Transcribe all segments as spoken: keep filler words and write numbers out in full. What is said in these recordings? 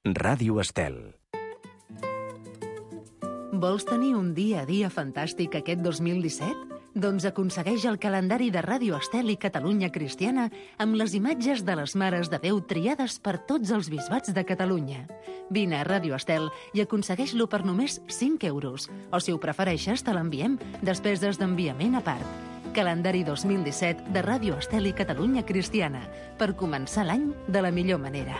Ràdio Estel. Vols tenir un dia a dia fantàstic aquest dos mil disset? Doncs aconsegueix el calendari de Ràdio Estel i Catalunya Cristiana amb les imatges de les Mares de Déu triades per tots els bisbats de Catalunya. Vine a Ràdio Estel i aconsegueix-lo per només cinc euros. O si ho prefereixes, te l'enviem, despeses d'enviament a part. Calendari dos mil disset de Ràdio Estel i Catalunya Cristiana, per començar l'any de la millor manera.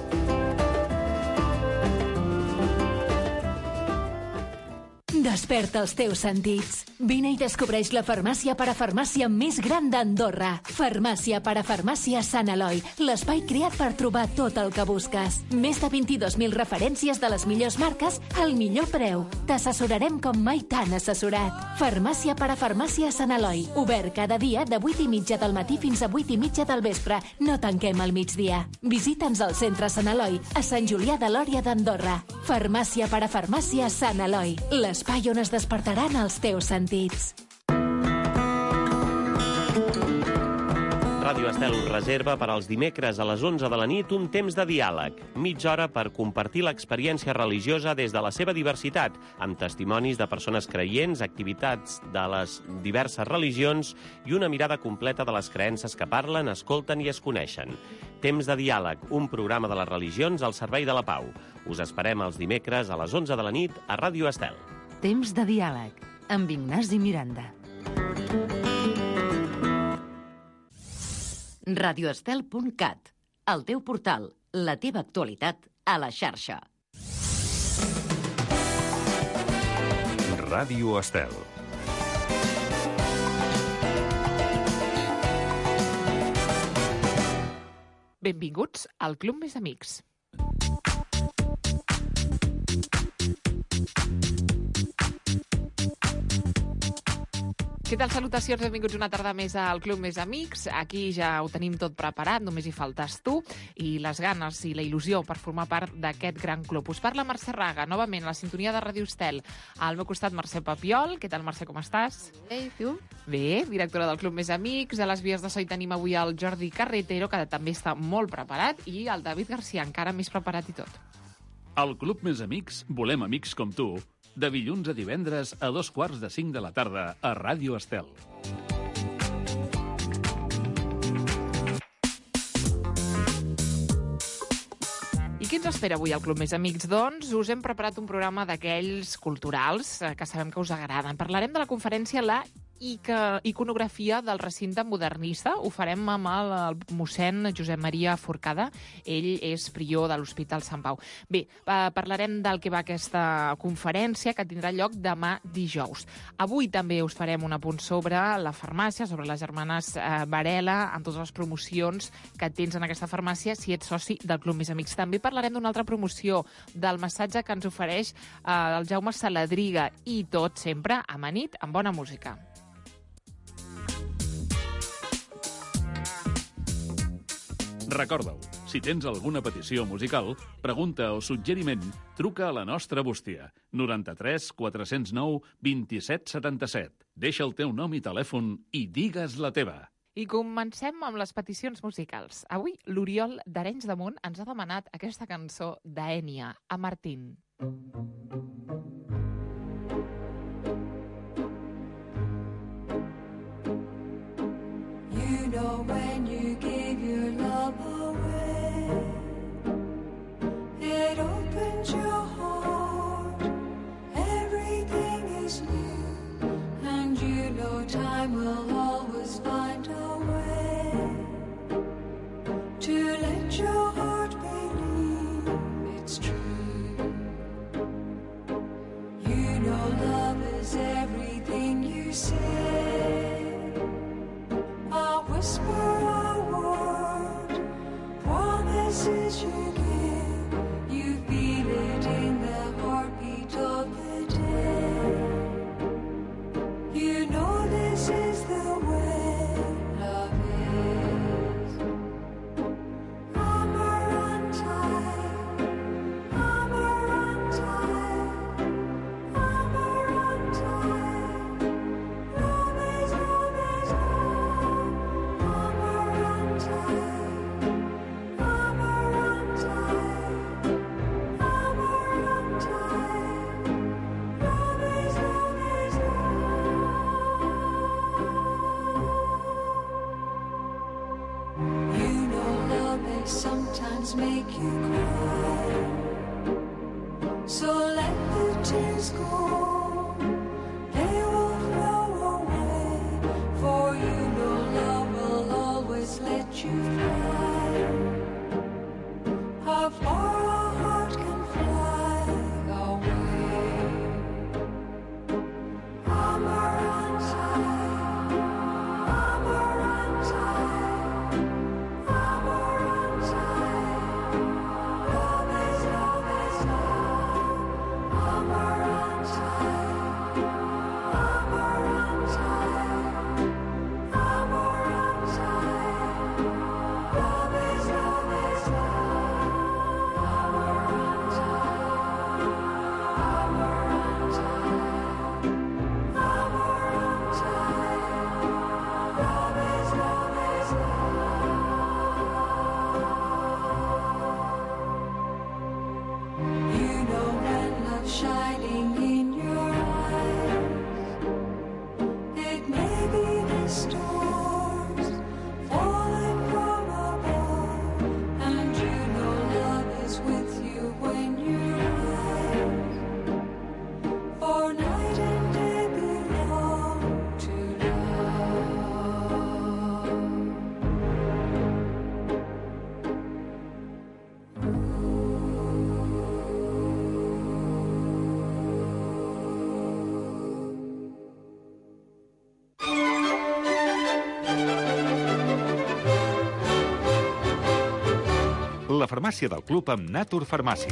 Desperta els teus sentits. Vine i descobreix la farmàcia parafarmàcia més gran d'Andorra. Farmàcia parafarmàcia Sant Eloi, l'espai creat per trobar tot el que busques. Més de vint-i-dos mil referències de les millors marques al millor preu. T'assessorarem com mai t'han assessorat. Farmàcia parafarmàcia Sant Eloi, obert cada dia de vuit i mitja del matí fins a vuit i mitja del vespre. No tanquem al migdia. Visita'ns al centre Sant Eloi, a Sant Julià de Lòria d'Andorra. Farmàcia parafarmàcia Sant Eloi, l'espai on es despertaran els teus sentits. Ràdio Estel us reserva per als dimecres a les onze de la nit un temps de diàleg, mitja hora per compartir l'experiència religiosa des de la seva diversitat, amb testimonis de persones creients, activitats de les diverses religions i una mirada completa de les creences que parlen, escolten i es coneixen. Temps de diàleg, un programa de les religions al servei de la pau. Us esperem els dimecres a les onze de la nit a Ràdio Estel. Temps de diàleg, amb Ignasi Miranda. radioestel punt cat, el teu portal, la teva actualitat a la xarxa. Ràdio Estel. Benvinguts al Club Més Amics. Què tal? Salutacions, benvinguts una tarda més al Club Més Amics. Aquí ja ho tenim tot preparat, només hi faltes tu i les ganes i la il·lusió per formar part d'aquest gran club. Us parla Mercè Raga, novament a la sintonia de Ràdio Estel. Al meu costat, Mercè Papiol. Què tal, Mercè, com estàs? Bé, i tu? Bé, directora del Club Més Amics. A les vies de so hi tenim avui el Jordi Carretero, que també està molt preparat, i el David Garcia, encara més preparat i tot. Al Club Més Amics volem amics com tu. De dilluns a divendres a dos quarts de cinc de la tarda a Ràdio Estel. I què ens espera avui al Club Més Amics? Doncs us hem preparat un programa d'aquells culturals que sabem que us agraden. Parlarem de la conferència La i que iconografia del recinte modernista. Ho farem amb el, el mossèn Josep Maria Forcada. Ell és prior de l'Hospital Sant Pau. Bé, parlarem del que va aquesta conferència, que tindrà lloc demà dijous. Avui també us farem un apunt sobre la farmàcia, sobre les germanes Varela, amb totes les promocions que tens en aquesta farmàcia si ets soci del Club Més Amics. També parlarem d'una altra promoció, del massatge que ens ofereix eh, el Jaume Saladriga, i tot sempre amanit amb bona música. Recorda-ho, si tens alguna petició musical, pregunta o suggeriment, truca a la nostra bústia, noranta-tres quatre zero nou vint-i-set setanta-set. Deixa el teu nom i telèfon i digues la teva. I comencem amb les peticions musicals. Avui l'Oriol d'Arenys de Munt ens ha demanat aquesta cançó d'Ènia, a Martín. You know when you give your love away, it opens your heart, everything is new, and you know time will always find a way to let your heart believe it's true. make you cry. So let the tears go, they will flow away, for you know love will always let you fly. How far a heart can fly away. Amarante, Amarante, Amarante. Love is, love is love. Amarante, Amarante, Amarante. Love is, love is love. Amarante, Amarante, Amarante. Love is, love is love. You know when love's shining in your eyes, it may be the stars falling from above, and you know love is with you when you rise. For night and day belong to love. La farmàcia del club amb Natur Farmàcia.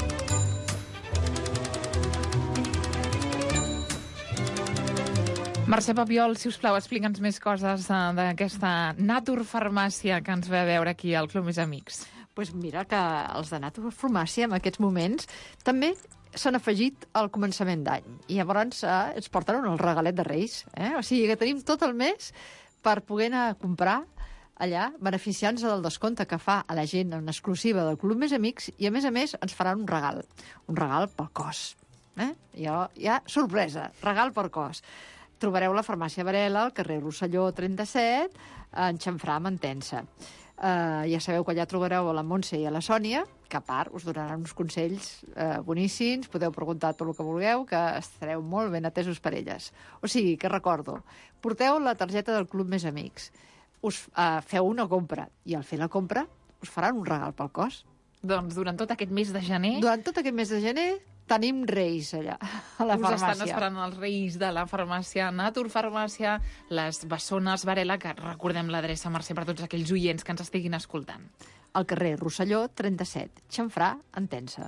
Mercè Papiol, si us plau, explica'ns més coses eh, d'aquesta Natur Farmàcia que ens ve a veure aquí al Club Més Amics. Pues mira que els de Natur Farmàcia en aquests moments també s'han afegit al començament d'any. I llavors eh, ens porten el regalet de Reis. Eh? O sigui que tenim tot el mes per poder anar a comprar allà, beneficiant-se del descompte que fa a la gent en exclusiva del Club Més Amics, i a més a més ens faran un regal. Un regal pel cos. Eh? Ja, ja, sorpresa, regal per cos. Trobareu la farmàcia Varela, al carrer Rosselló trenta-set, en Xamfrà, Mantença. Uh, ja sabeu que allà trobareu a la Montse i a la Sònia, que a part us donaran uns consells uh, boníssims, podeu preguntar tot el que vulgueu, que estareu molt ben atesos per elles. O sigui, que recordo, porteu la targeta del Club Més Amics, us uh, feu una compra, i al fer la compra us faran un regal pel cos. Doncs durant tot aquest mes de gener Durant tot aquest mes de gener tenim Reis allà, a la us farmàcia. estan esperant els Reis de la farmàcia Natur Farmàcia, les bessones Varela, que recordem l'adreça, Mercè, per tots aquells oients que ens estiguin escoltant. Al carrer Rosselló trenta-set, Xamfrà, Entença.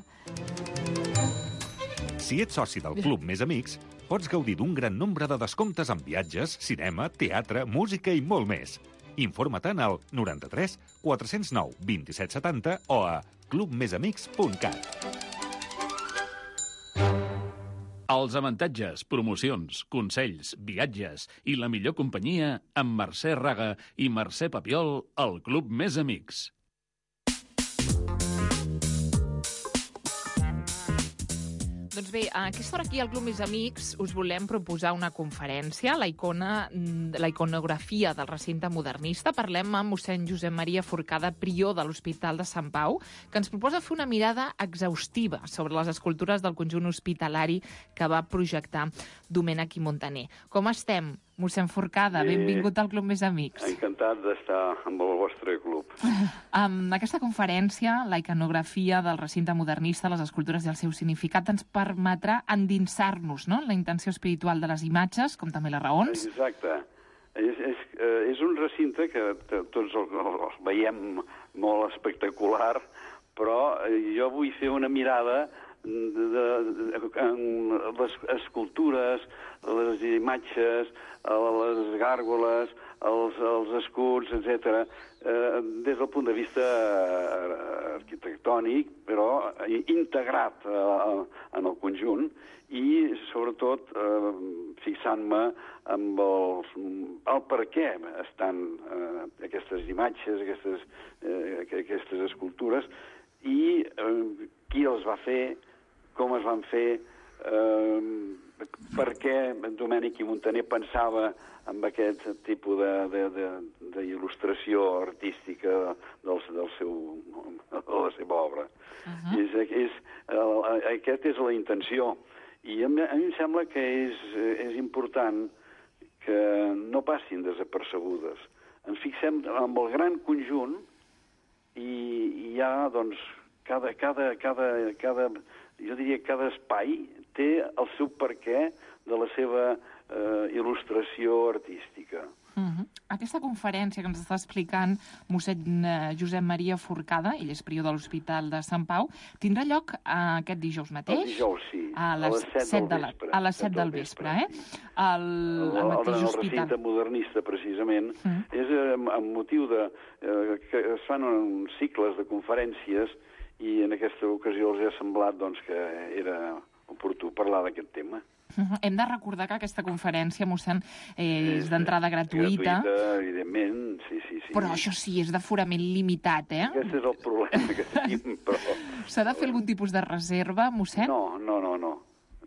Si ets soci del Club Més Amics, pots gaudir d'un gran nombre de descomptes en viatges, cinema, teatre, música i molt més. Informa-te'n al noranta-tres quatre-cents nou vint-i-set setanta o a club més amics punt cat. Els avantatges, promocions, consells, viatges i la millor companyia amb Mercè Raga i Mercè Papiol al Club Més Amics. Doncs bé, a aquesta hora aquí al Club Més Amics us volem proposar una conferència, la, icona, la iconografia del recinte modernista. Parlem amb mossèn Josep Maria Forcada, prior de l'Hospital de Sant Pau, que ens proposa fer una mirada exhaustiva sobre les escultures del conjunt hospitalari que va projectar Domènech i Montaner. Com estem, mossèn Forcada? Benvingut al Club Més Amics. Encantat d'estar amb el vostre club. Um, aquesta conferència, la iconografia del recinte modernista, les escultures i el seu significat, ens permetrà endinsar-nos, no?, en la intenció espiritual de les imatges, com també les raons. Exacte. És, és, és un recinte que tots el, el veiem molt espectacular, però jo vull fer una mirada de, de, en les escultures, les imatges, les gàrgoles, els, els escuts, etcètera, eh, des del punt de vista arquitectònic, però integrat eh, en el conjunt, i sobretot eh, fixant-me amb els, el per què estan eh, aquestes imatges, aquestes, eh, aquestes escultures, i eh, qui els va fer, com es van fer, eh, per què Domènec i Montaner pensava en aquest tipus d'il·lustració artística del, del seu, de la seva obra. Uh-huh. és, és, el, aquest és la intenció. I a mi, a mi em sembla que és, és important que no passin desapercebudes. Ens fixem en el gran conjunt i, i hi ha, doncs, cada, cada, cada, cada, jo diria que cada espai té el seu perquè de la seva eh, il·lustració artística. Uh-huh. Aquesta conferència que ens està explicant mossèn Josep Maria Forcada, ell és prior de l'Hospital de Sant Pau, tindrà lloc uh, aquest dijous mateix? El dijous, sí. A les set del vespre. A les set del vespre, eh? Al, al mateix el, hospital. El recinte modernista, precisament, uh-huh. és eh, amb motiu de... Eh, que es fan uns cicles de conferències i en aquesta ocasió els ha semblat doncs, que era oportú parlar d'aquest tema. Uh-huh. Hem de recordar que aquesta conferència, mossèn, eh, és d'entrada gratuïta. Gratuïta, evidentment, sí, sí, sí. Però això sí, és d'aforament limitat, eh? Aquest és el problema que tenim, però... S'ha de fer algun tipus de reserva, mossèn? No, no, no, no.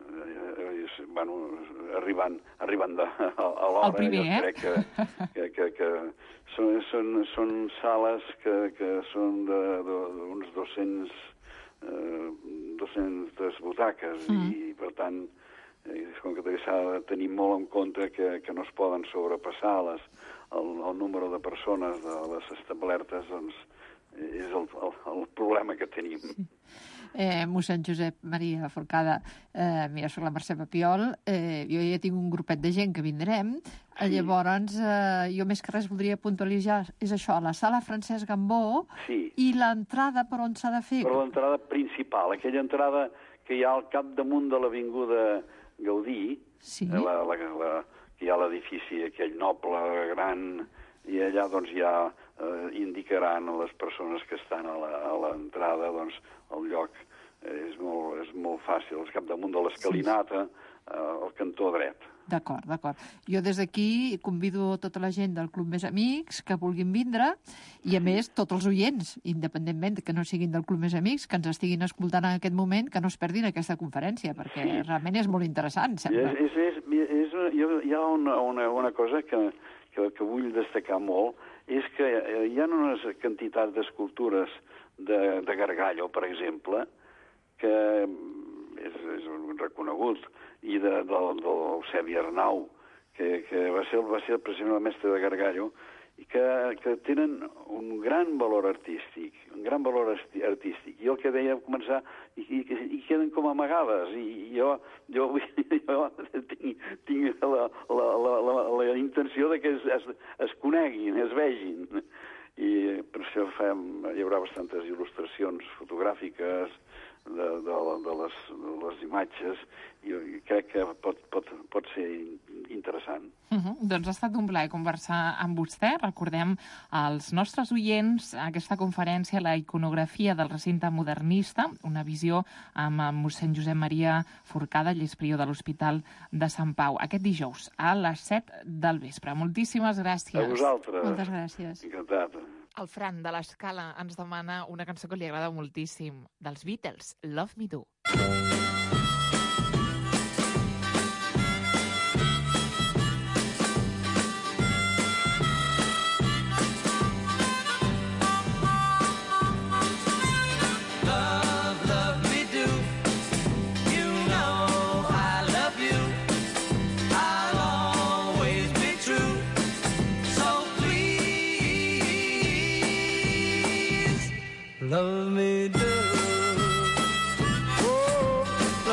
Eh, bueno, arribant, arribant de, a, a l'hora, el primer, jo eh? crec que, que, que, que són, són, són sales que, que són d'uns dos-cents, eh, dos-centes butaques mm. i, per tant, eh, com que s'ha de tenir molt en compte que, que no es poden sobrepassar les, el, el número de persones de les establertes, doncs és el, el, el problema que tenim. Sí. Eh, mossèn Josep Maria Forcada, eh, mira, soc la Mercè Papiol, eh, jo ja tinc un grupet de gent que vindrem, sí. Llavors eh, jo més que res voldria puntualitzar, és això, la sala Francesc Gambó, sí. I l'entrada per on s'ha de fer? Per l'entrada principal, aquella entrada que hi ha al capdamunt de l'Avinguda Gaudí, sí. la, la, la, que hi ha l'edifici aquell noble, gran, i allà doncs ja eh, indicaran a les persones que estan a l'entrada doncs, el lloc. Eh, és, molt, és molt fàcil, és capdamunt de l'escalinata, eh, al cantó dret. D'acord, d'acord. Jo des d'aquí convido tota la gent del Club Més Amics que vulguin vindre i, a més, tots els oients, independentment que no siguin del Club Més Amics, que ens estiguin escoltant en aquest moment, que no es perdin aquesta conferència, perquè sí. realment és molt interessant, sembla. És, és, és, és, hi ha una, una, una cosa que, que, que vull destacar molt, és que hi ha unes quantitats d'escultures de, de Gargallo, per exemple, que és, és reconegut, i de, de, de l'Eusebi Arnau, que, que va ser, va ser precisament el mestre de Gargallo, i que, que tenen un gran valor artístic, un gran valor artístic. I el que deia començar, i, i, i queden com amagades, i jo, jo, jo tinc, tinc la, la, la, la, la intenció de que es, es, es coneguin, es vegin. I per això fem, hi haurà bastantes il·lustracions fotogràfiques, De, de, de, les, de les imatges, i, i crec que pot, pot, pot ser interessant. Uh -huh. Doncs ha estat un plaer conversar amb vostè. Recordem als nostres oients aquesta conferència, la iconografia del recinte modernista, una visió amb mossèn Josep Maria Forcada, llest prior de l'Hospital de Sant Pau, aquest dijous a les set del vespre. Moltíssimes gràcies. A vosaltres. Moltes gràcies. Encantat. El Fran de l'Escala ens demana una cançó que li agrada moltíssim, dels Beatles, Love Me Do. Love me do, oh,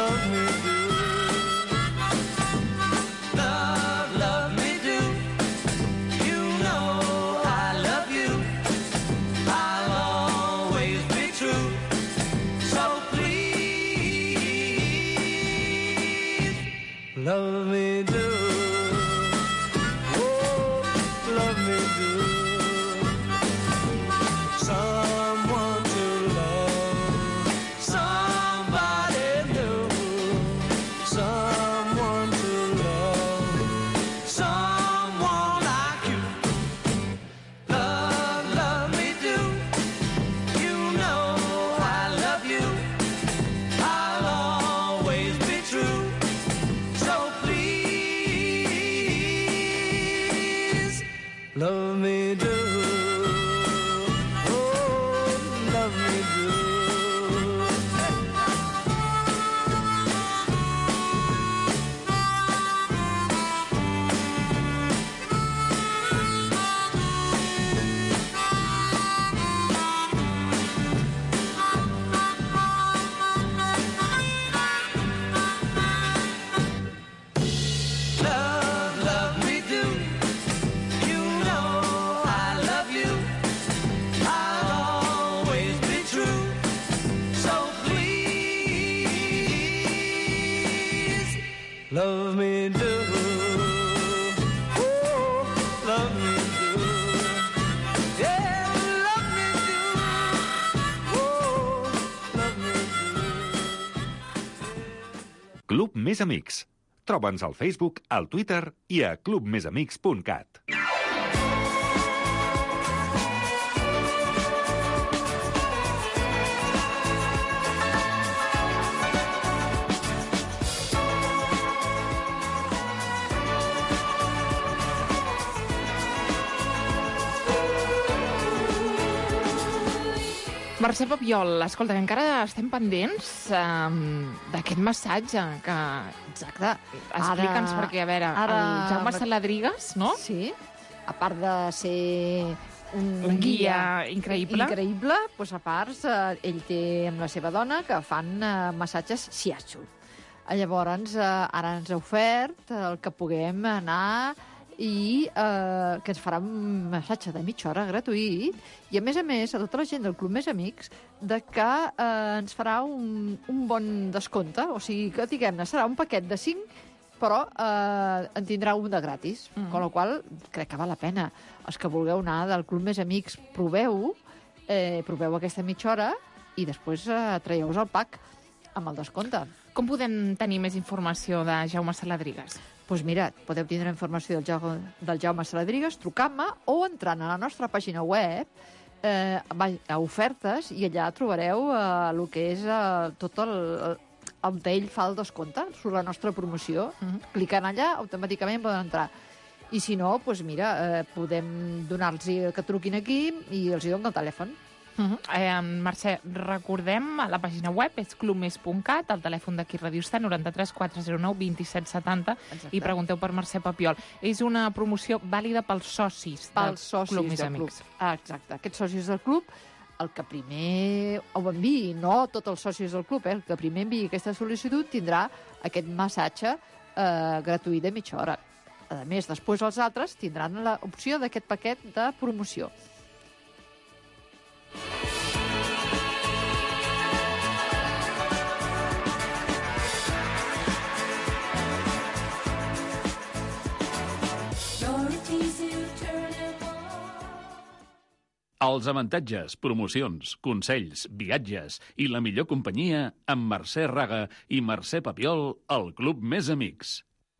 love me do. Oh, love me do. Yeah, love me do. Oh, love me do. Club Més Amics. Troba'ns al Facebook, al Twitter i a club més amics punt cat. Mercè Papiol, escolta, que encara estem pendents um, d'aquest massatge que... Exacte. Explica'ns, Ara- perquè, a veure, ara- el Jaume Saladrigas, no? Sí, a part de ser un Un guia increïble. increïble, doncs a part, eh, ell té amb la seva dona que fan eh, massatges shiatsu. Eh, Llavors, eh, ara ens ha ofert el que puguem anar i eh, que ens farà un massatge de mitja hora gratuït i, a més a més, a tota la gent del Club Més Amics, de que eh, ens farà un, un bon descompte. O sigui que, diguem-ne, serà un paquet de cinc, però eh, en tindrà un de gratis. Mm. Con la qual crec que val la pena. Els que vulgueu anar del Club Més Amics, proveu, eh, proveu aquesta mitja hora i després eh, traieu-vos el pack amb el descompte. Com podem tenir més informació de Jaume Saladrigas? Doncs pues mira, podeu tindre informació del Jaume, del Jaume Saladrigas trucant-me o entrant a la nostra pàgina web eh, a ofertes i allà trobareu eh, el que és eh, tot el, el ell fa el descompte sobre la nostra promoció. Mm-hmm. Clicant allà, automàticament poden entrar. I si no, doncs mira, eh, podem donar-los que truquin aquí i els hi dono el telèfon. Uh-huh. eh, Mercè, recordem, la pàgina web és club més punt cat, el telèfon d'aquí Ràdio està noranta-tres quatre zero nou vint set setanta. Exacte. I pregunteu per Mercè Papiol. És una promoció vàlida pels socis del Pels socis Club Més del Amics. club. Ah, exacte. Aquests socis del club, el que primer ho enviï, no tots els socis del club, eh, el que primer enviï aquesta sol·licitud tindrà aquest massatge eh, gratuït de mitja hora. A més, després els altres tindran l'opció d'aquest paquet de promoció. Els avantatges, promocions, consells, viatges i la millor companyia amb Mercè Raga i Mercè Papiol al Club Més Amics.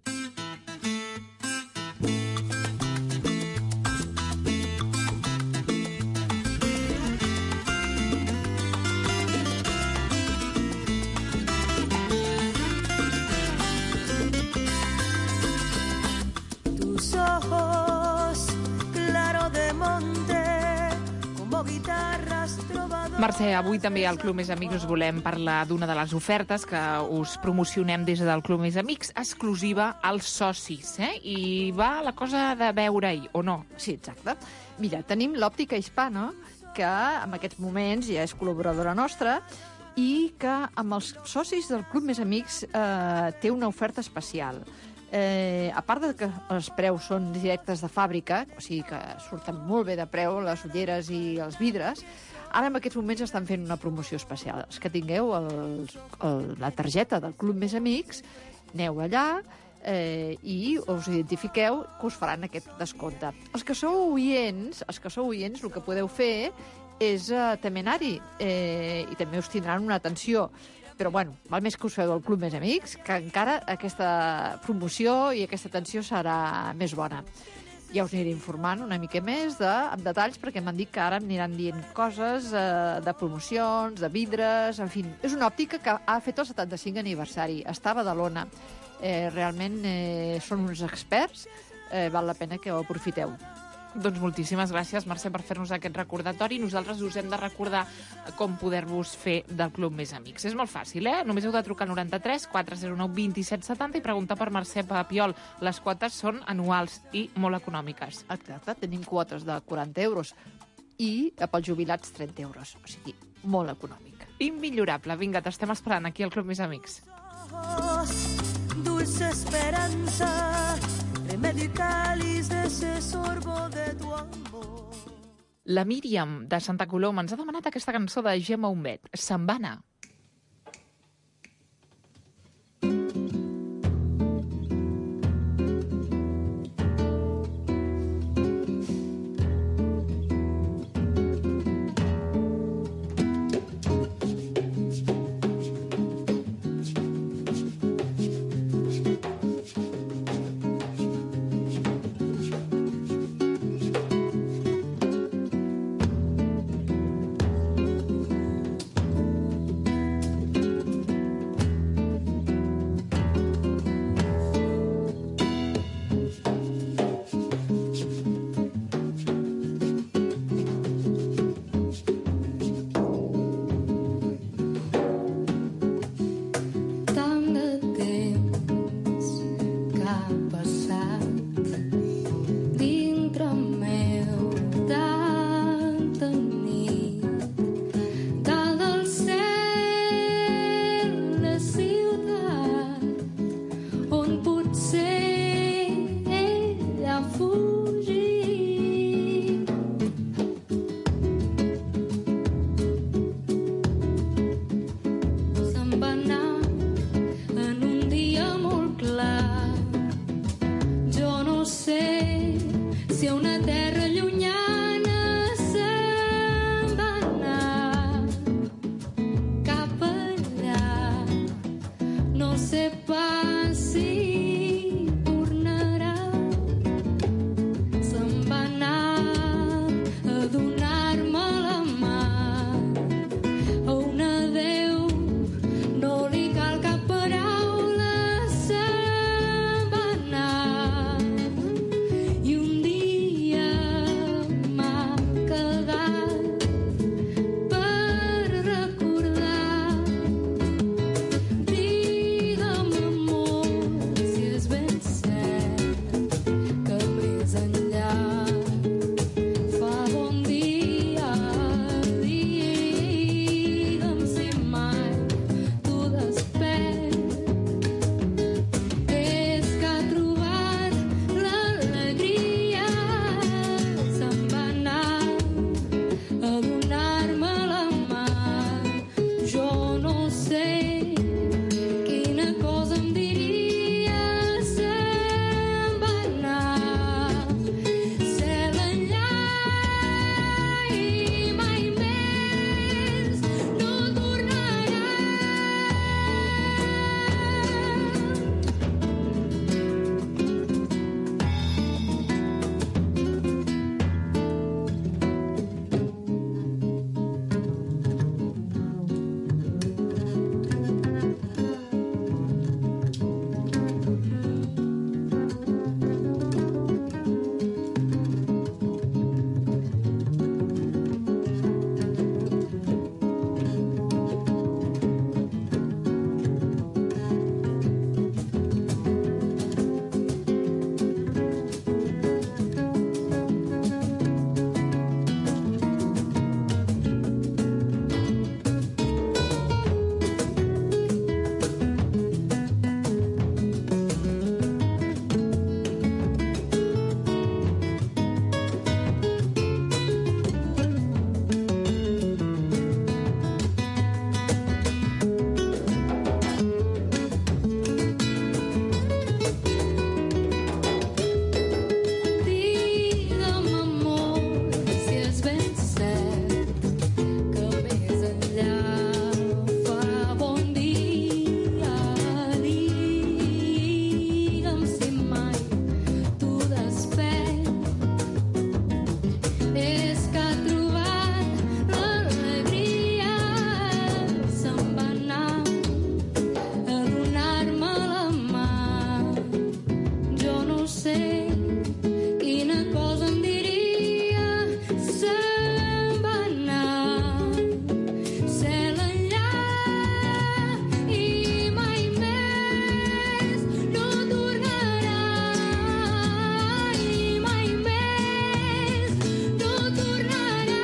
Tus ojos, claro de monte, como guitarras trovadoras. Mercè, avui també al Club Més Amics us volem parlar d'una de les ofertes que us promocionem des del Club Més Amics, exclusiva als socis, eh? I va la cosa de veure-hi, o no? Sí, exacte. Mira, tenim l'Òptica Hispana, que en aquests moments ja és col·laboradora nostra, i que amb els socis del Club Més Amics eh, té una oferta especial. Eh, a part de que els preus són directes de fàbrica, o sigui que surten molt bé de preu les ulleres i els vidres, ara en aquests moments estan fent una promoció especial. Els que tingueu el, el, la targeta del Club Més Amics, aneu allà eh, i us identifiqueu que us faran aquest descompte. Els que sou oients, els que sou oients, el que podeu fer és eh, també anar-hi eh, i també us tindran una atenció. Però, bueno, val més que us feu del Club Més Amics, que encara aquesta promoció i aquesta atenció serà més bona. Ja us aniré informant una mica més de, amb detalls, perquè m'han dit que ara em aniran dient coses eh, de promocions, de vidres, en fi. És una òptica que ha fet el setanta-cinc aniversari, està a Badalona. Eh, realment eh, són uns experts, eh, val la pena que ho aprofiteu. Doncs moltíssimes gràcies, Mercè, per fer-nos aquest recordatori. Nosaltres us hem de recordar com poder-vos fer del Club Més Amics. És molt fàcil, eh? Només heu de trucar al noranta-tres quatre zero nou vint set setanta i preguntar per Mercè Papiol. Les quotes són anuals i molt econòmiques. Exacte, tenim quotes de quaranta euros i pels jubilats trenta euros. O sigui, molt econòmic. Immillorable. Vinga, t'estem esperant aquí al Club Més Amics. Dulce esperanza, remedio y cáliz de ese sorbo de tu amor. La Míriam, de Santa Coloma, ens ha demanat aquesta cançó de Gemma Humbet, Se'n va anar. va anar en un dia molt clar. Jo no sé si a una terra llunyana se'n va anar cap allà. No sé pas si tornarà. Se'n va anar a donar-me la mà. A un adéu no li cal cap paraula. Se'n va anar. I un dia m'ha quedat per recordar. Digue'm, amor, si és ben cert que més enllà fa bon dia. Digue'm si mai tu despert és que ha trobat l'alegria. Se'n va anar a donar-me la mà. Jo no sé quina cosa em diria. Se'n va anar cel enllà i mai més no tornarà. Digue'm, amor, si és ben cert que més enllà fa bon dia. Digue'm si mai tu despert és que ha trobat l'alegria. Se'n va anar a donar-me la mà. Jo no sé quina cosa em diria. Se'n va anar cel enllà i mai més no tornarà. I mai més no tornarà.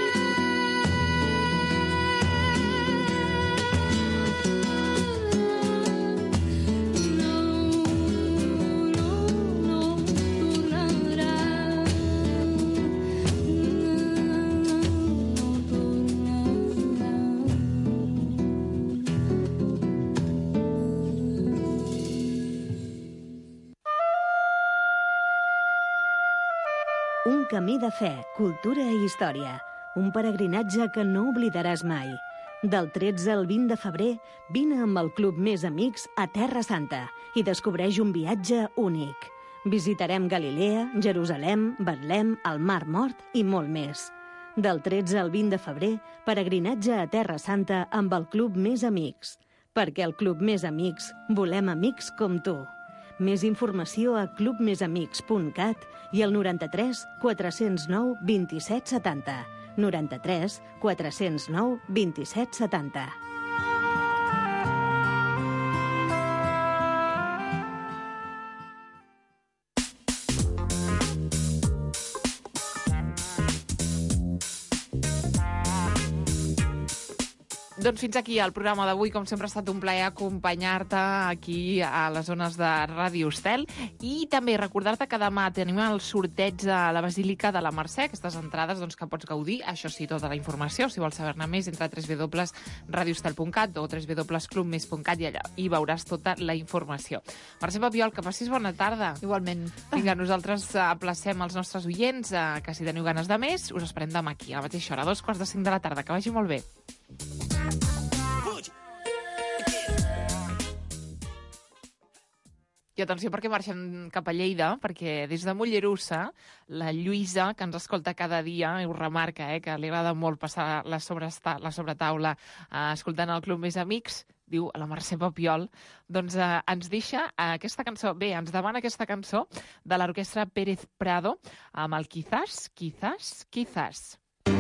No, no, no tornarà. No Un camí de fe, cultura i història. Un peregrinatge que no oblidaràs mai. Del tretze al vint de febrer, vine amb el Club Més Amics a Terra Santa i descobreix un viatge únic. Visitarem Galilea, Jerusalem, Betlem, el Mar Mort i molt més. Del tretze al vint de febrer, peregrinatge a Terra Santa amb el Club Més Amics. Perquè al Club Més Amics volem amics com tu. Més informació a club més amics punt cat i al noranta-tres quatre zero nou vint-i-set setanta. noranta-tres quatre zero nou vint-i-set setanta. Doncs fins aquí el programa d'avui. Com sempre ha estat un plaer acompanyar-te aquí a les zones de Ràdio Estel. I també recordar-te que demà tenim el sorteig de la Basílica de la Mercè, aquestes entrades doncs, que pots gaudir. Això sí, tota la informació, si vols saber-ne més, entra a w w w punt radiostel punt cat o w w w punt club més punt cat i allà hi veuràs tota la informació. Mercè Papiol, que passis bona tarda. Igualment. Vinga, nosaltres aplacem els nostres oients eh, que si teniu ganes de més, us esperem demà aquí, a la mateixa hora, a dos quarts de cinc de la tarda. Que vagi molt bé. I atenció perquè marxem cap a Lleida, perquè des de Mollerussa, la Lluïsa, que ens escolta cada dia, ho remarca, eh, que li agrada molt passar la, sobresta, la sobretaula eh, escoltant el Club Més Amics, diu a la Mercè Papiol, doncs eh, ens deixa aquesta cançó, bé, ens demana aquesta cançó de l'orquestra Pérez Prado amb el Quizás, Quizás, Quizás.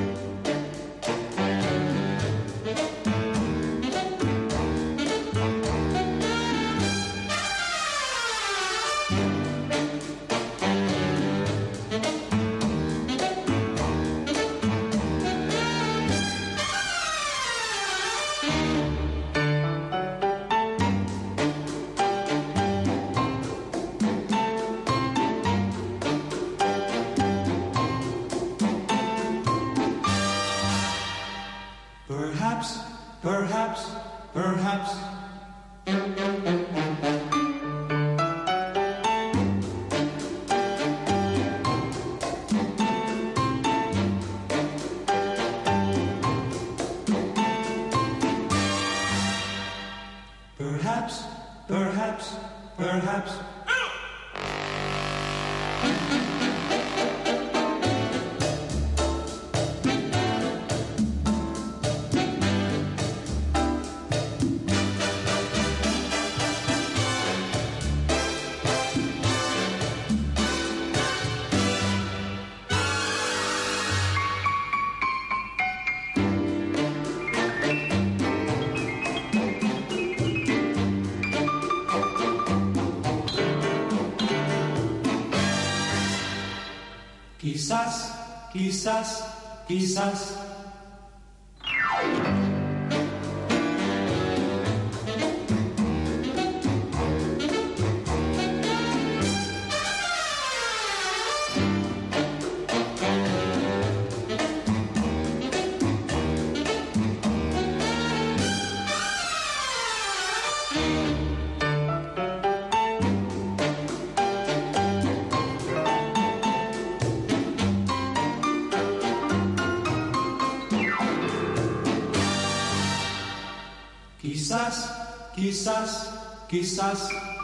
Perhaps, perhaps, perhaps. Perhaps, perhaps, perhaps. Quizás, quizás, quizás. Quizás, quizás, quizás.